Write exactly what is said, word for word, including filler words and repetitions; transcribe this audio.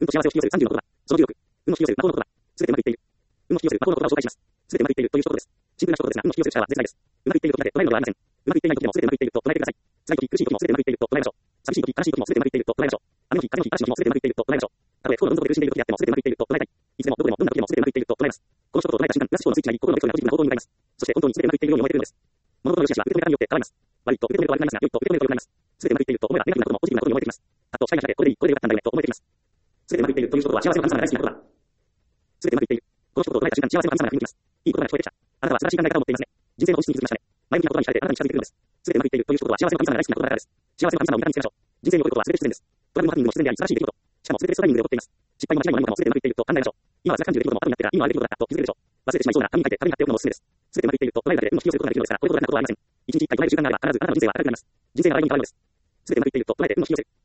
運と幸せを引き寄せるさんじゅうのことだ。そのじゅうろく。運を引き寄せる魔法のことだ。すべてうまくいっている。運を引き寄せる魔法の言葉を紹介します。すべてうまくいっているという一言です。シンプルな一言ですが、運を引き寄せる力は絶大です。うまくいっている時だけ捉えるのではありません。うまくいっていない時でもすべてうまくいっていると捉えてください。辛い時、苦しい時もすべてうまくいっていると捉えましょう。寂しい時、悲しい時もすべてうまくいっていると捉えましょう。雨の日、風の日、嵐の日もすべてうまくいっていると捉えましょう。たとえ不幸のどん底で苦しんでいる時であってもすべてうまくいっていると捉えたい。いつでもどこでもどんな時でもすべてうまくいっていると捉えます。この一言を捉えた瞬間、東思考のスイッチになり、心のベクトルがポジティブな方向に向かいます。そして本当にすべてうまくいっているように思えてくるのです。物事の良し悪しは受け止め方によって変わります。悪いと受け止めると悪くなりますが、良いと受け止めると良くなります。すべてうまくいっていると思えばネガティブなこともポジティブなことに思えてきます。あと、視界が開け、これでいい、これでよかったんだよねと思えてきます。すべてうまくいっているということは幸せを感じるのが大好きなことだ。すべてうまくいっている。この一言を捉えた瞬間、幸せを感じるのが響きます。いい言葉が聞こえてきた。あなたは素晴らしい考え方を持っていますね。人生の本質に気づきましたね。前向きな言葉に惹かれてあなたに近づいてくるのです。すべてうまくいっているということは幸せを感じるのが大好きなことだからです。幸せの神様を味方につけましょう。人生に起こることはすべて必然です。トラブルもハプニングも必然であり、素晴らしい出来事。しかもすべてベストタイミングで起こっています。失敗も間違いも何もかもすべてうまくいっていると考えましょう。今は辛く感じる出来事も後になってから今はある出来事だったと気づけるでしょう。忘れてしまいそうな紙に書いて壁に貼っておくのもおすすめです。すべてうまくいっていると捉えるだけで運を引き寄せることができるのですから、これほど楽なことはありません。一日一回唱える習慣があれば必ずあなたの人生は明るくなります。人生のラインに変わるのです。すべてうまくいっていると捉えて運を引き寄せる。